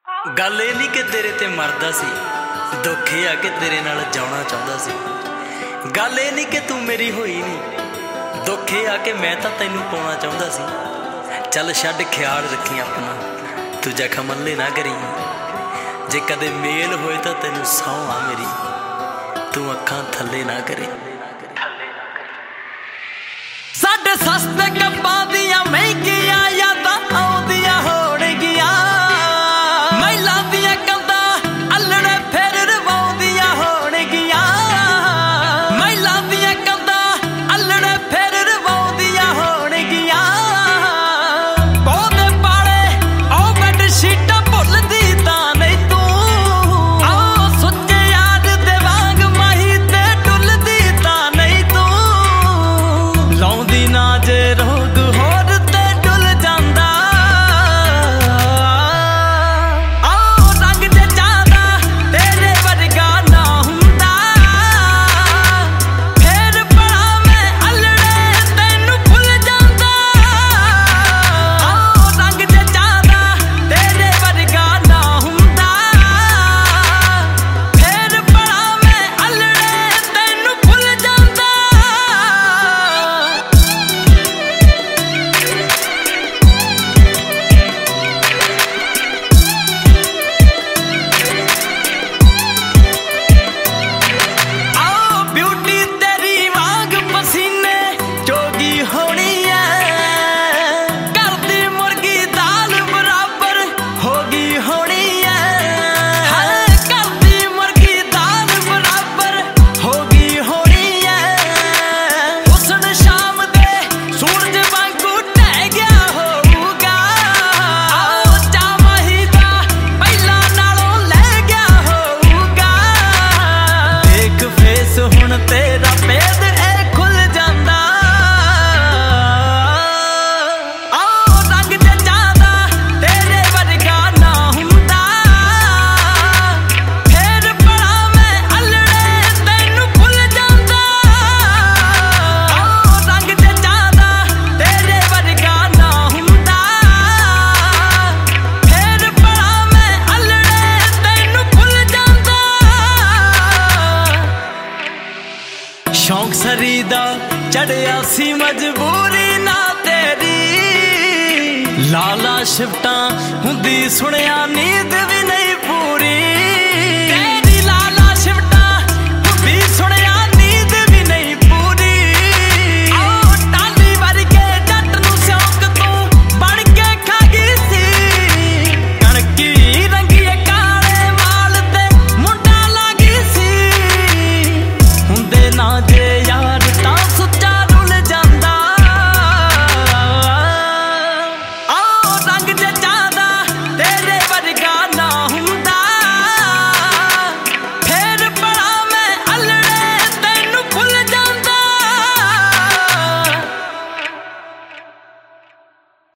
गल ये नहीं कि तेरे ते मरदा सी, दुख ये आ कि तेरे नाल जाना चाहता सी। गल ये नहीं कि तू मेरी होई नहीं, दुख ये आ कि मैं तां तैनू पाउणा चाहता सी। चल छड्ड ख्याल रखी अपना, तू जख्म मल्ले ना करी। जे कदे मेल होए तां तैनू सौं आ मेरी, तू अखां थल्ले ना करी। साडे सस्ते कप्पां दियां महंगियां यादां आउंदियां होणगियां, महिलां दियां कंधां अल्लड़े फिर रवाउंदियां होणगियां, महिलां दियां कंधां अल्लड़े फिर रवाउंदियां होणगियां। पौधे पाले ओ बैड शीटां भुलदी तां नहीं तू, आओ सुच्चे याद दे वांग माही ते डुलदी तां नहीं तू। लाउंदी ना जे रोग होर ते डुल जांदा, आओ रंग जे जादा तेरे वर्गा ना हुंदा। फिर बड़ा मैं अल्लड़े तैनू भुल जांदा, आओ रंग जे जादा तेरे वर्गा ना हुंदा। फिर बड़ा मैं अल्लड़े तैनू भुल जांदा। आओ ब्यूटी तेरी वांग पसीने जोगी होनी है, करदी मुर्गी दाल बराबर होगी होनी है। हाय करदी मुर्गी दाल बराबर होगी होनी है। हुस्न शाम दे सूरज वांगू ढह गया होऊगा, आओ चावाही दा पहिला नालों लै गया होऊगा। देख फेस हुण तेरा भेद ए खुल जांदा, आओ रंग जे जादा तेरे वर्गा ना हुंदा। फिर बड़ा मैं अल्लड़े तैनू भुल जांदा, आओ रंग जे जादा तेरे वर्गा ना हुंदा। फिर बड़ा मैं अल्लड़े तैनू भुल जांदा। शौक सरी दा चढ़िया सी मजबूरी ना तेरी, लाला शिफ्टां हुंदी सुनिया नींद भी नहीं